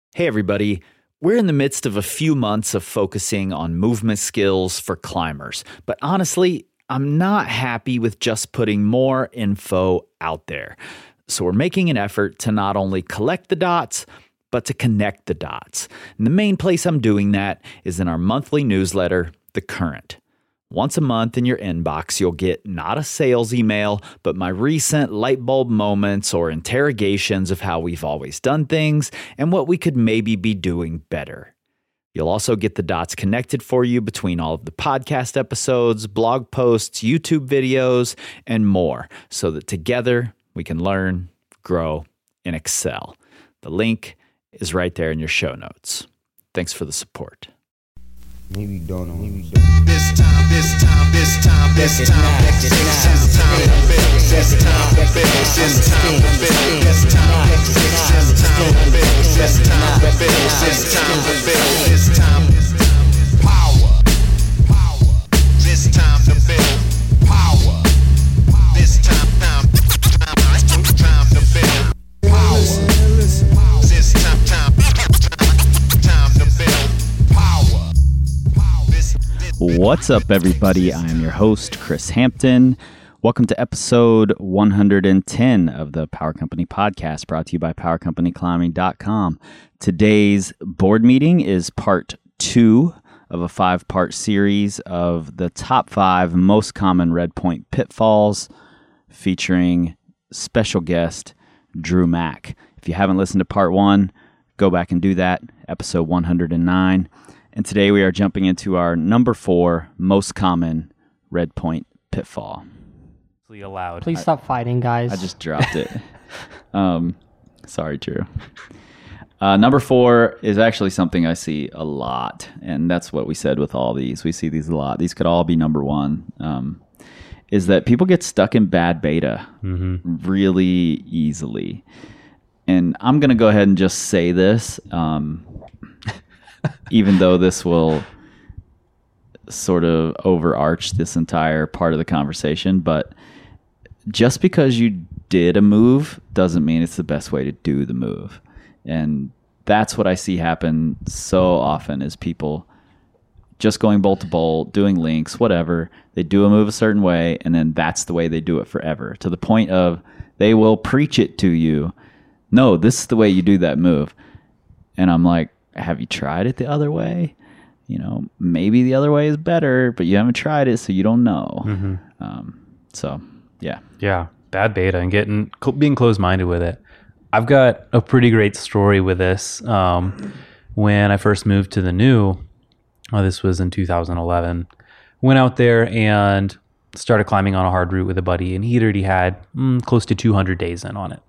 Hey everybody, we're in the midst of a few months of focusing on movement skills for climbers, but honestly, I'm not happy with just putting more info out there. So we're making an effort to not only collect the dots, but to connect the dots. And the main place I'm doing that is in our monthly newsletter, The Current. Once a month in your inbox, you'll get not a sales email, but my recent light bulb moments or interrogations of how we've always done things and what we could maybe be doing better. You'll also get the dots connected for you between all of the podcast episodes, blog posts, YouTube videos, and more, so that together we can learn, grow, and excel. The link is right there in your show notes. Thanks for the support. Maybe you don't know. This time, power. This time to build power. This time to build power. This time to build power. What's up, everybody? I am your host, Chris Hampton. Welcome to episode 110 of the Power Company Podcast, brought to you by PowerCompanyClimbing.com. Today's board meeting is part 2 of a 5-part series of the top 5 most common red point pitfalls, featuring special guest Drew Mack. If you haven't listened to part 1, go back and do that, episode 109. And today we are jumping into our number 4 most common red point pitfall. Allowed. Please stop fighting, guys. I just dropped it. Sorry, Drew. Number 4 is actually something I see a lot, and that's what we said with all these. We see these a lot. These could all be number 1. Is that people get stuck in bad beta really easily. And I'm going to go ahead and just say this, even though this will sort of overarch this entire part of the conversation, but just because you did a move doesn't mean it's the best way to do the move. And that's what I see happen so often, is people just going bolt to bolt, doing links, whatever. They do a move a certain way, and then that's the way they do it forever, to the point of they will preach it to you. No, this is the way you do that move. And I'm like, have you tried it the other way? You know, maybe the other way is better, but you haven't tried it, so you don't know. So, yeah. Yeah, bad beta and being closed-minded with it. I've got a pretty great story with this. When I first moved to the new, this was in 2011, went out there and started climbing on a hard route with a buddy, and he'd already had close to 200 days in on it.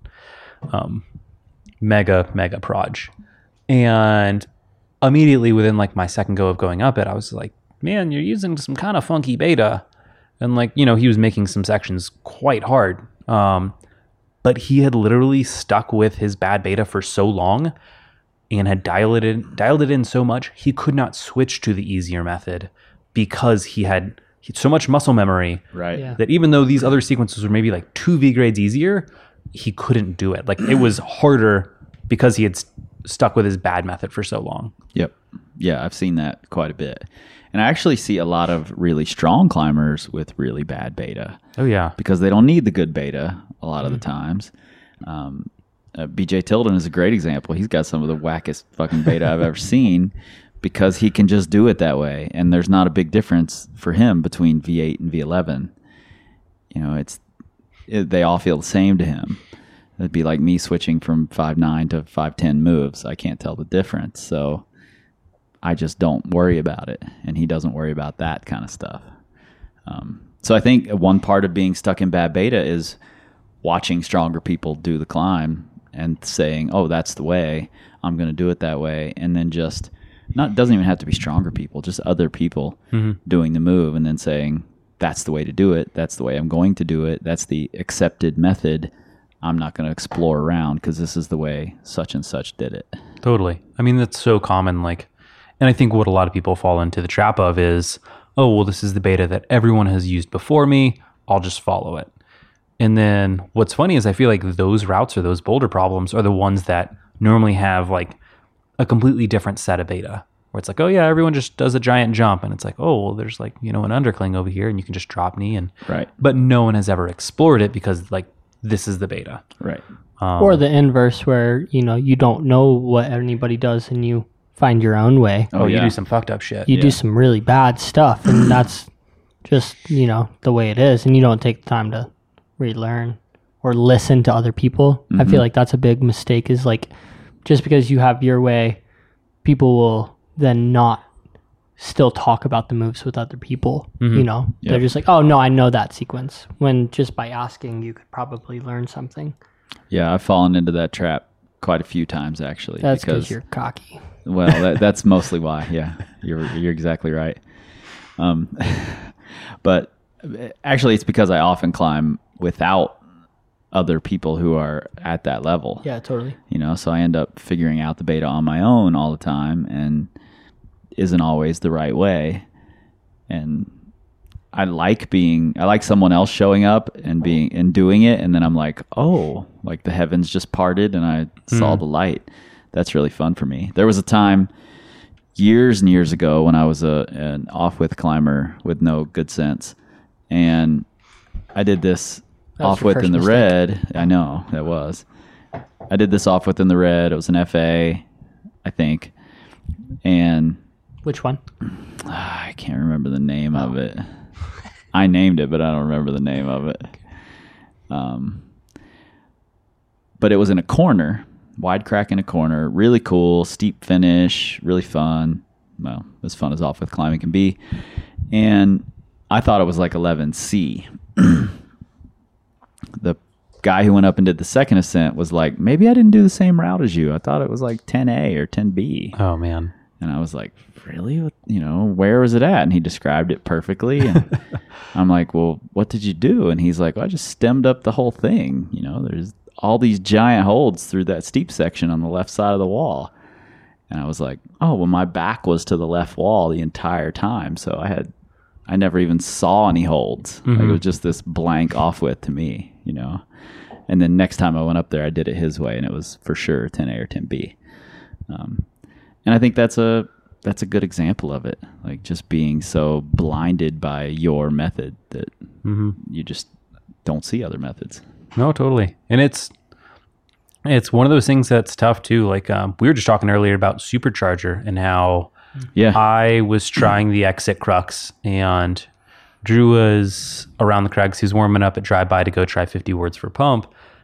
Mega proj. And immediately within like my second go of going up it, I was like, man, you're using some kind of funky beta. And like, you know, he was making some sections quite hard. But he had literally stuck with his bad beta for so long and had dialed it in so much, he could not switch to the easier method because he had so much muscle memory, Right. Yeah. that even though these other sequences were maybe like 2 V grades easier, he couldn't do it. Like it was harder because he had stuck with his bad method for so long. Yep. Yeah, I've seen that quite a bit. And I actually see a lot of really strong climbers with really bad beta. Oh, yeah. Because they don't need the good beta a lot of the times. BJ Tilden is a great example. He's got some of the wackest fucking beta I've ever seen because he can just do it that way. And there's not a big difference for him between V8 and V11. You know, they all feel the same to him. It'd be like me switching from 5.9 to 5.10 moves. I can't tell the difference. So I just don't worry about it. And he doesn't worry about that kind of stuff. So I think one part of being stuck in bad beta is watching stronger people do the climb and saying, oh, that's the way. I'm going to do it that way. And then just, doesn't even have to be stronger people, just other people doing the move and then saying, that's the way to do it. That's the way I'm going to do it. That's the accepted method. I'm not going to explore around because this is the way such and such did it. Totally. I mean, that's so common. Like, and I think what a lot of people fall into the trap of is, oh, well, this is the beta that everyone has used before me. I'll just follow it. And then what's funny is I feel like those routes or those boulder problems are the ones that normally have like a completely different set of beta where it's like, oh yeah, everyone just does a giant jump, and it's like, oh well, there's like, you know, an undercling over here and you can just drop knee, and Right. but no one has ever explored it because like this is the beta. Right. Or the inverse where, you know, you don't know what anybody does and you find your own way. Oh, you yeah. do some fucked up shit. You Yeah. do some really bad stuff, and that's just, you know, the way it is, and you don't take the time to relearn or listen to other people. I feel like that's a big mistake, is like, just because you have your way, people will then not still talk about the moves with other people. You know, they're Yep. just like, oh no, I know that sequence, when just by asking you could probably learn something. Yeah, I've fallen into that trap quite a few times actually. That's because you're cocky. Well, that's mostly why. Yeah, you're exactly right. But actually, it's because I often climb without other people who are at that level. Yeah, totally. You know, so I end up figuring out the beta on my own all the time, and isn't always the right way. And I like someone else showing up and doing it, and then I'm like, oh, like the heavens just parted and I saw the light. That's really fun for me. There was a time years and years ago when I was an off-width climber with no good sense, and I did this That was your off-width in the first red. I know, that was. I did this off-width in the red. It was an FA, I think, and Which one? I can't remember the name of it. I named it, but I don't remember the name of it. But it was in a corner, wide crack in a corner, really cool, steep finish, really fun. Well, as fun as off-width climbing can be. And I thought it was like 11C. The guy who went up and did the second ascent was like, maybe I didn't do the same route as you. I thought it was like 10A or 10B. Oh man. And I was like, really? You know, where was it at? And he described it perfectly. And I'm like, well, what did you do? And he's like, well, I just stemmed up the whole thing. You know, there's all these giant holds through that steep section on the left side of the wall. And I was like, oh, well, my back was to the left wall the entire time. So I never even saw any holds. Like, it was just this blank off-width to me, you know. And then next time I went up there, I did it his way, and it was for sure 10A or 10B. And I think that's a good example of it, like just being so blinded by your method that you just don't see other methods. No, totally. And it's one of those things that's tough too. Like we were just talking earlier about Supercharger and how Yeah. I was trying the exit crux, and Drew was around the crags. He was warming up at Drive By to go try 50 words for pump.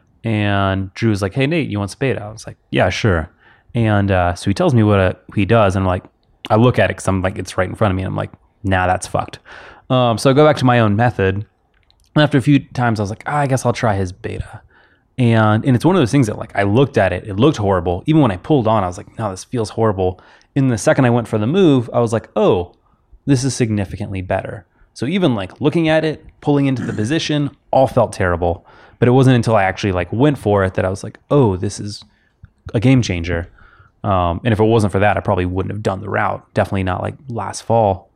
And Drew was like, hey, Nate, you want some beta? I was like, yeah, sure. And so he tells me what he does. And I'm like, I look at it because I'm like, it's right in front of me. And I'm like, nah, that's fucked. So I go back to my own method. And after a few times, I was like, I guess I'll try his beta. And it's one of those things that like, I looked at it, it looked horrible. Even when I pulled on, I was like, no, this feels horrible. In the second I went for the move, I was like, oh, this is significantly better. So even like looking at it, pulling into the position, all felt terrible. But it wasn't until I actually like went for it that I was like, oh, this is a game changer. And if it wasn't for that, I probably wouldn't have done the route. Definitely not like last fall.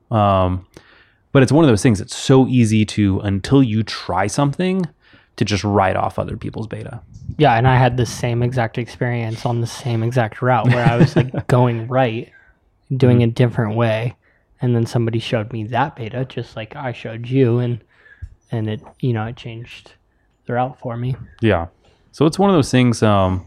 But it's one of those things that's so easy to, until you try something, to just write off other people's beta. Yeah, and I had the same exact experience on the same exact route where I was like going right, doing a different way, and then somebody showed me that beta just like I showed you, and it, you know, it changed the route for me. Yeah. So it's one of those things,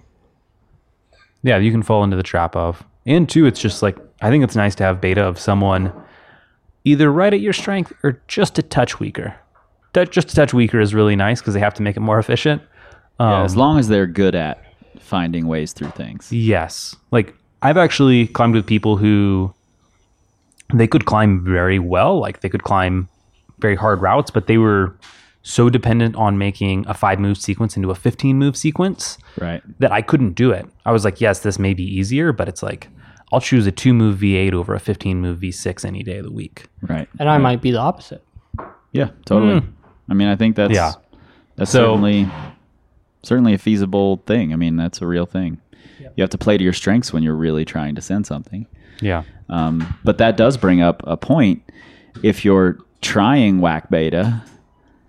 yeah, you can fall into the trap of. And two, it's just like, I think it's nice to have beta of someone either right at your strength or just a touch weaker. Just a touch weaker is really nice because they have to make it more efficient. Yeah, as long as they're good at finding ways through things. Yes. Like I've actually climbed with people who they could climb very well. Like they could climb very hard routes, but they were so dependent on making a 5-move sequence into a 15-move sequence Right. that I couldn't do it. I was like, yes, this may be easier, but it's like, I'll choose a 2-move V8 over a 15-move V6 any day of the week. Right. And I might be the opposite. Yeah, totally. I mean, I think that's Yeah. that's So- certainly a feasible thing. I mean, that's a real thing. You have to play to your strengths when you're really trying to send something. Yeah. But that does bring up a point. If you're trying whack beta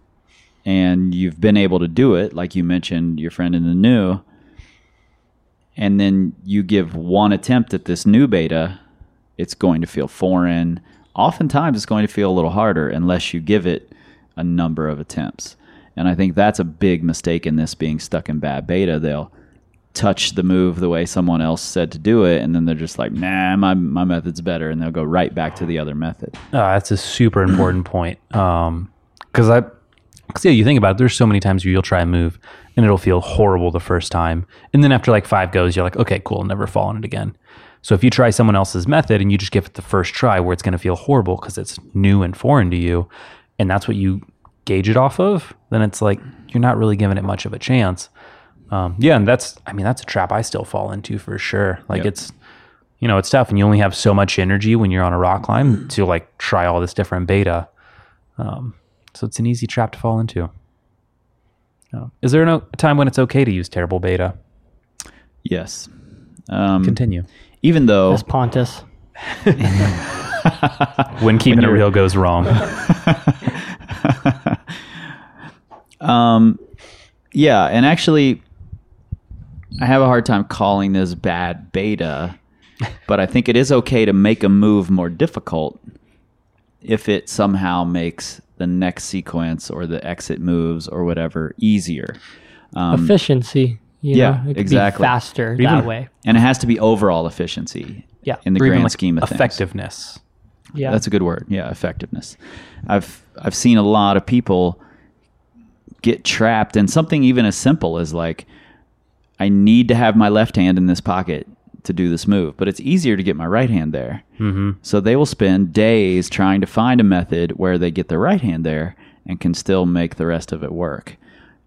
and you've been able to do it, like you mentioned, your friend in the new, and then you give one attempt at this new beta, it's going to feel foreign. Oftentimes it's going to feel a little harder unless you give it a number of attempts. And I think that's a big mistake in this being stuck in bad beta. They'll touch the move the way someone else said to do it, and then they're just like, nah, my method's better, and they'll go right back to the other method. That's a super important point. Because yeah, you think about it, there's so many times where you'll try a move and it'll feel horrible the first time. And then after like 5 goes, you're like, okay, cool, I'll never fall on it again. So if you try someone else's method and you just give it the first try where it's going to feel horrible because it's new and foreign to you, and that's what you gauge it off of, then it's like you're not really giving it much of a chance. And that's a trap I still fall into for sure. Like it's tough, and you only have so much energy when you're on a rock climb to like try all this different beta. So it's an easy trap to fall into. Is there a time when it's okay to use terrible beta? Yes. Continue. Even though That's Pontus. When keeping it real goes wrong. yeah, and actually I have a hard time calling this bad beta, but I think it is okay to make a move more difficult if it somehow makes the next sequence or the exit moves or whatever easier. Efficiency. You yeah, know? It could exactly. be faster Even- that way. And it has to be overall efficiency Yeah. in the Or even, grand like, scheme of things. effectiveness. Yeah. That's a good word. Yeah, effectiveness. I've seen a lot of people get trapped in something even as simple as like, I need to have my left hand in this pocket to do this move, but it's easier to get my right hand there. Mm-hmm. So they will spend days trying to find a method where they get their right hand there and can still make the rest of it work.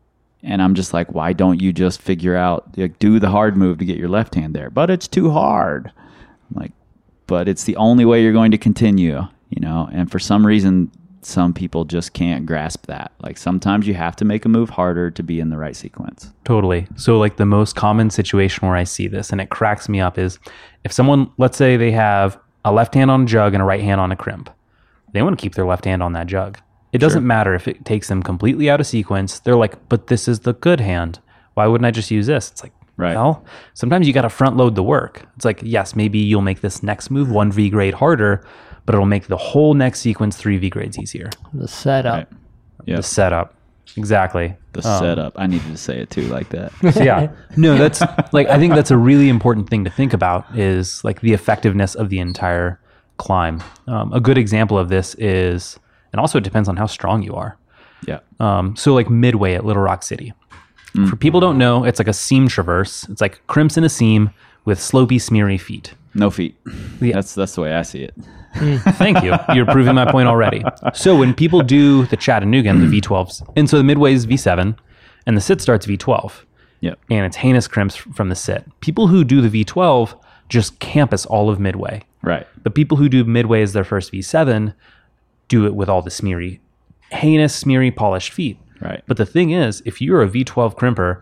And I'm just like, why don't you just figure out, like, do the hard move to get your left hand there? But it's too hard. I'm like, but it's the only way you're going to continue, you know? And for some reason, some people just can't grasp that. Like sometimes you have to make a move harder to be in the right sequence. Totally. So like the most common situation where I see this, and it cracks me up, is if someone, let's say they have a left hand on a jug and a right hand on a crimp, they want to keep their left hand on that jug. It doesn't matter if it takes them completely out of sequence. They're like, but this is the good hand. Why wouldn't I just use this? It's like, Right. well, sometimes you got to front load the work. It's like, yes, maybe you'll make this next move 1 V grade harder, but it'll make the whole next sequence 3 V grades easier. The setup. Right. Yeah. The setup. Exactly. The setup. I needed to say it too like that. So yeah, no, that's like, I think that's a really important thing to think about is like the effectiveness of the entire climb. A good example of this is, and also it depends on how strong you are. Yeah. So like Midway at Little Rock City. For people who don't know, it's like a seam traverse. It's like crimps in a seam with slopey, smeary feet. No feet. Yeah. That's the way I see it. Thank you. You're proving my point already. So when people do the Chattanooga and the V12s, and so the Midway is V7 and the sit starts V12, Yep. and it's heinous crimps from the sit. People who do the V12 just campus all of Midway. Right. But people who do Midway as their first V7 do it with all the smeary, heinous, smeary, polished feet. Right. But the thing is, if you're a V12 crimper,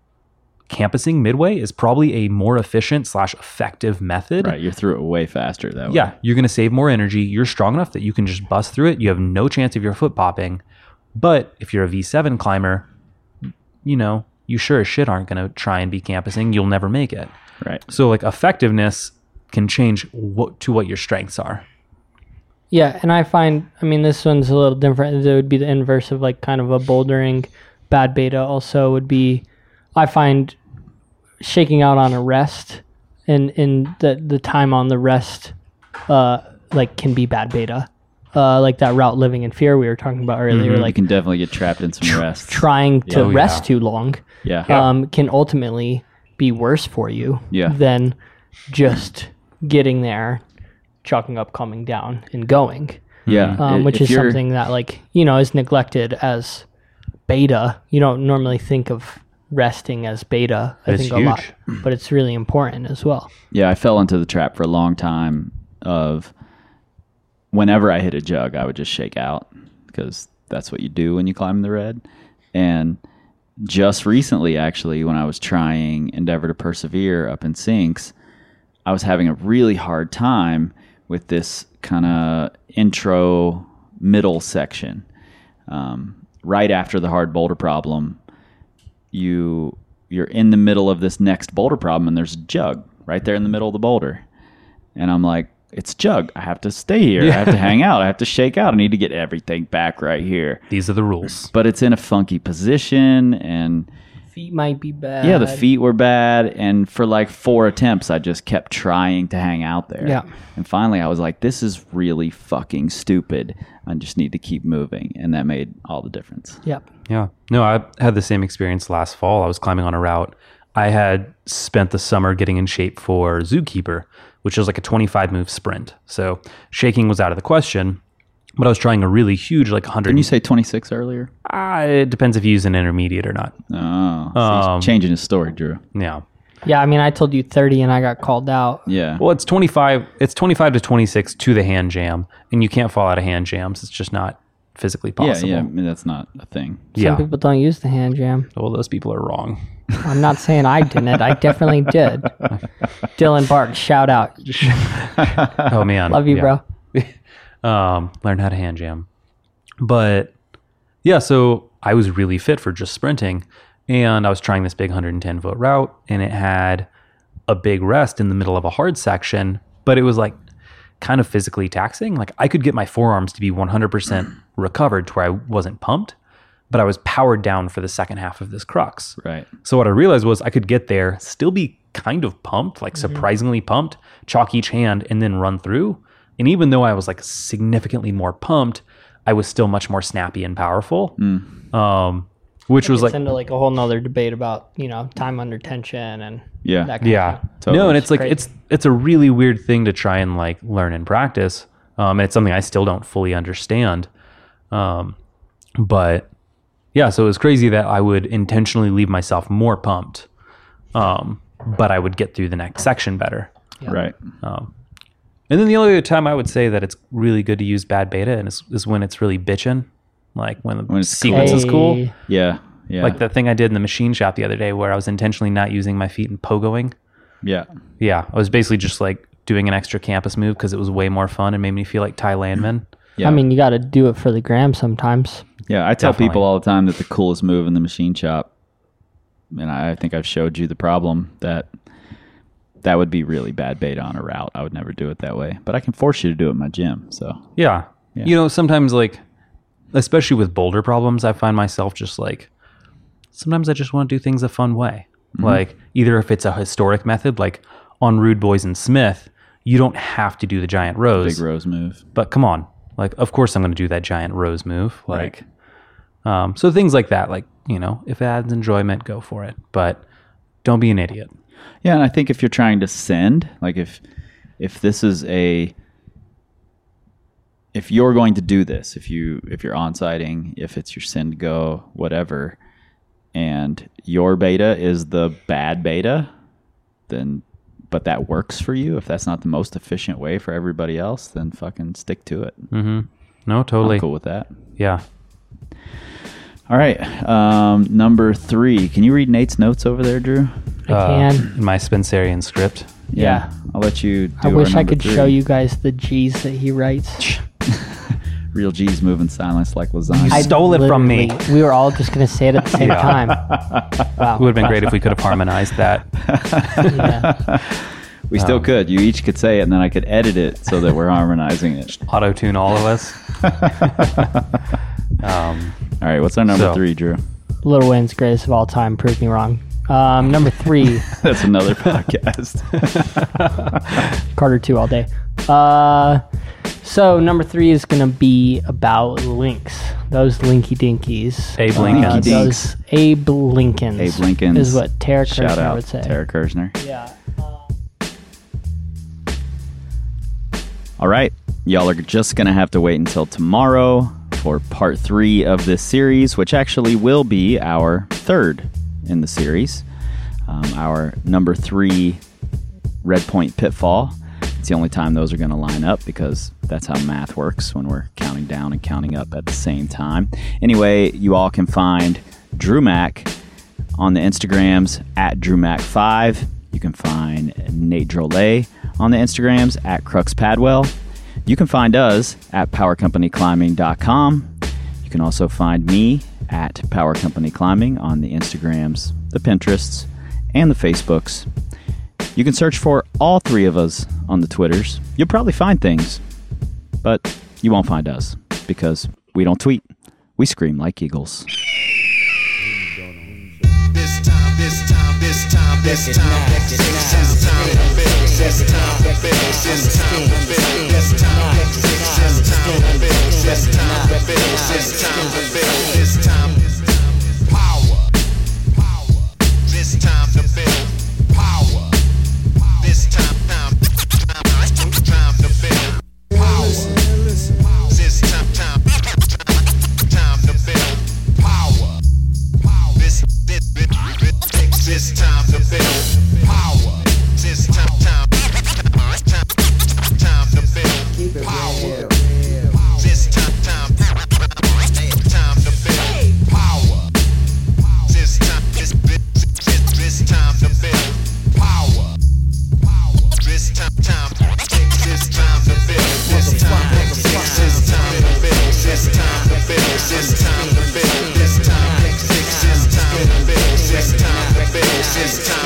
campusing Midway is probably a more efficient / effective method. Right. You're through it way faster that way. Yeah, you're going to save more energy. You're strong enough that you can just bust through it. You have no chance of your foot popping. But if you're a V7 climber, you know, you sure as shit aren't going to try and be campusing. You'll never make it. Right. So like effectiveness can change to what your strengths are. Yeah, and I find, I mean, this one's a little different. It would be the inverse of like kind of a bouldering. Bad beta also would be, I find shaking out on a rest and the time on the rest like can be bad beta. Like that route living in fear we were talking about earlier, You like can definitely get trapped in some rest. trying to Oh, yeah. rest too long Yeah. can ultimately be worse for you Yeah. than just getting there, chalking up, coming down, and going. Yeah. Which If is you're- something that, like, you know, is neglected as beta. You don't normally think of resting as beta, I It's think, a lot, huge. but it's really important as well. Yeah, I fell into the trap for a long time of whenever I hit a jug, I would just shake out because that's what you do when you climb the red. And just recently, actually, when I was trying Endeavor to Persevere up in Sinks, I was having a really hard time with this kind of intro middle section. Right after the hard boulder problem, you you're in the middle of this next boulder problem, and there's a jug right there in the middle of the boulder. And I'm like, it's jug. I have to stay here. I have to hang out. I have to shake out. I need to get everything back right here. These are the rules. But it's in a funky position, and Feet might be bad. yeah, the feet were bad. And for like 4 attempts, I just kept trying to hang out there. Yeah. And finally, I was like, this is really fucking stupid. I just need to keep moving. And that made all the difference. Yep. Yeah. No, I had the same experience last fall. I was climbing on a route. I had spent the summer getting in shape for Zookeeper, which was like a 25 move sprint. So shaking was out of the question, but I was trying a really huge, like 100. Didn't you say 26 earlier? It depends if you use an intermediate or not. Oh, so he's changing his story, Drew. Yeah. Yeah, I mean, I told you 30 and I got called out. Yeah. Well, it's 25. It's 25 to 26 to the hand jam, and you can't fall out of hand jams. It's just not physically possible. Yeah. I mean, that's not a thing. Some people don't use the hand jam. Well, those people are wrong. I'm not saying I didn't. I definitely did. Dylan Bart, shout out. Oh man, Love you, yeah. bro. Learn how to hand jam. But yeah, so I was really fit for just sprinting, and I was trying this big 110 foot route, and it had a big rest in the middle of a hard section, but it was like kind of physically taxing. Like I could get my forearms to be 100% recovered to where I wasn't pumped, but I was powered down for the second half of this crux. Right. So what I realized was I could get there, still be kind of pumped, like surprisingly pumped, chalk each hand, and then run through. And even though I was like significantly more pumped, I was still much more snappy and powerful. Which was It's like, into like a whole nother debate about, time under tension and Yeah. that kind yeah, of thing. Totally. no, and it's like Crazy. it's a really weird thing to try and like learn and practice. And it's something I still don't fully understand. But yeah, so it was crazy that I would intentionally leave myself more pumped, but I would get through the next section better. Right. And then the only other time I would say that it's really good to use bad beta and is when it's really bitching, like when the it's sequence is cool. Hey. Yeah. Yeah. Like the thing I did in the machine shop the other day where I was intentionally not using my feet and pogoing. Yeah. Yeah, I was basically just like doing an extra campus move because it was way more fun and made me feel like Ty Landman. Yeah. I mean, you got to do it for the gram sometimes. Yeah, I tell Definitely. people all the time that the coolest move in the machine shop, and I think I've showed you the problem, that would be really bad beta on a route. I would never do it that way. But I can force you to do it in my gym. So Yeah. You know, sometimes like, especially with boulder problems, I find myself just like, sometimes I just want to do things a fun way. Like either if it's a historic method, like on Rude Boys and Smith, you don't have to do the giant rows. big rose move. But come on, like, of course I'm going to do that giant rose move. Like, so things like that, like, if it adds enjoyment, go for it. But don't be an idiot. Yeah, and I think if you're trying to send, like if this is if you're going to do this, if you're on-siting, if it's your send go, whatever, and your beta is the bad beta, then but that works for you, if that's not the most efficient way for everybody else, then fucking stick to it. No, totally. I'm cool with that. Yeah. All right. Number 3. Can you read Nate's notes over there, Drew? I can. In my Spencerian script. Yeah. I'll let you do I our wish I number could 3. show you guys the G's that he writes. Real G's moving silence like lasagna. I stole it from me. Literally, we were all just going to say it at the same Yeah. time. Wow. It would have been great if we could have harmonized that. Yeah. We still could. You each could say it, and then I could edit it so that we're harmonizing it. Auto-tune all of us. All right. What's our number So- 3, Drew? Lil Wayne's greatest of all time. Prove me wrong. Number 3, That's another podcast. Carter 2 all day. So number 3 is going to be about links. Those linky dinkies. Abe Lincolns. Those Abe Lincolns. Abe Lincolns. Is what Tara Shout Kirshner out would say. Tara Kirshner. Yeah. All right. Y'all are just going to have to wait until tomorrow for part 3 of this series, which actually will be our 3rd in the series. Our number 3 Red Point Pitfall. It's the only time those are going to line up because that's how math works when we're counting down and counting up at the same time. Anyway, you all can find Drew Mack on the Instagrams at DrewMack5. You can find Nate Drolet on the Instagrams at CruxPadwell. You can find us at PowerCompanyClimbing.com. You can also find me at Power Company Climbing on the Instagrams, the Pinterests, and the Facebooks. You can search for all three of us on the Twitters. You'll probably find things, but you won't find us because we don't tweet. We scream like eagles. This time, this time, this time, this time, this time to build, this time to build, this time to build, this time, this time to build, this time to build, this time to build, this time, power, this time to build, power, this time to build, power, this time to build, power. This time to build power. This time to build power. This time to build power. This time to build power. This time to build. This time to build. This time to build. This time to build. This time to build. This time to build. This time to build. This time to build. This time